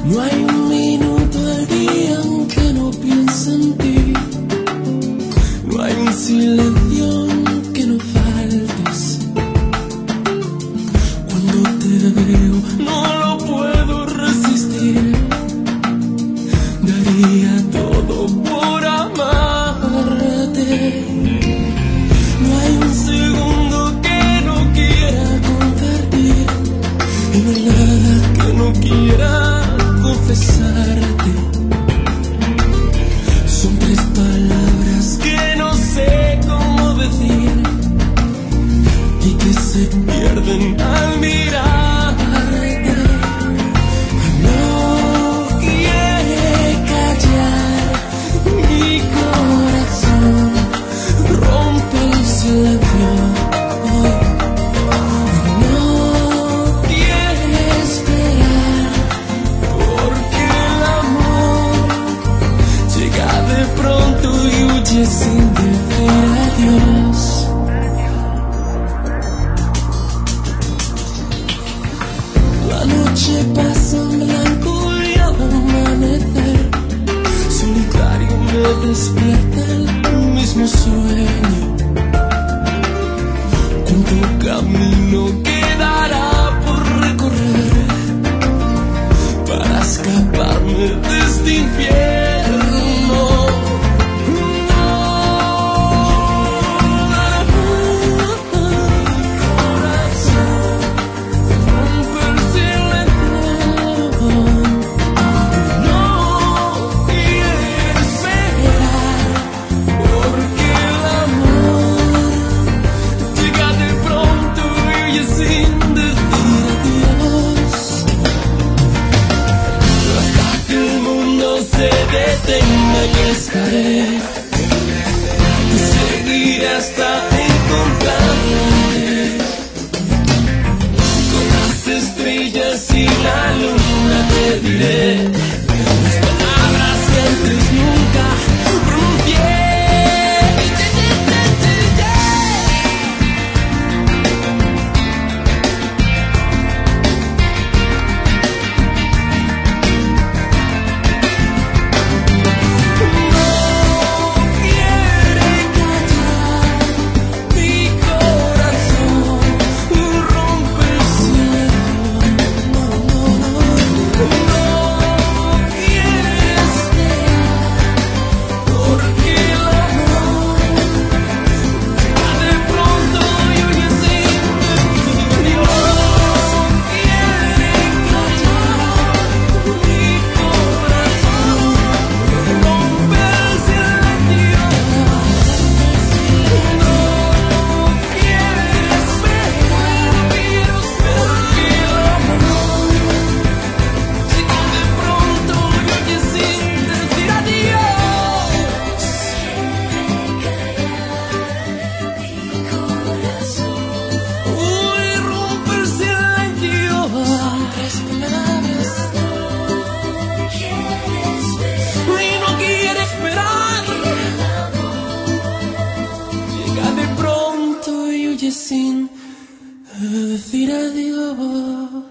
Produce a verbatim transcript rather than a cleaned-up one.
No hay un minuto al día en que no piense en ti. No hay un silencio en que no faltes. Cuando te veo no lo puedo resistir. Daría todo por amarte. No hay un segundo que no quiera compartir. Y no hay nada que no quiera confesarte. Son tres palabras que no sé cómo decir y que se pierden al mirarte. No quiere callar mi corazón, rompe el silencio. No quiere esperar porque el amor llega de pronto y huye sin decir adiós. La noche pasa en blanco y al amanecer solitario me despierta el mismo sueño. Cuánto camino quedará por recorrer para escaparme de este infierno. Detenga y estaré, y seguiré hasta encontrarte. Con las estrellas y la luna te diré las palabras que antes nunca pronuncié. Sin decir adiós.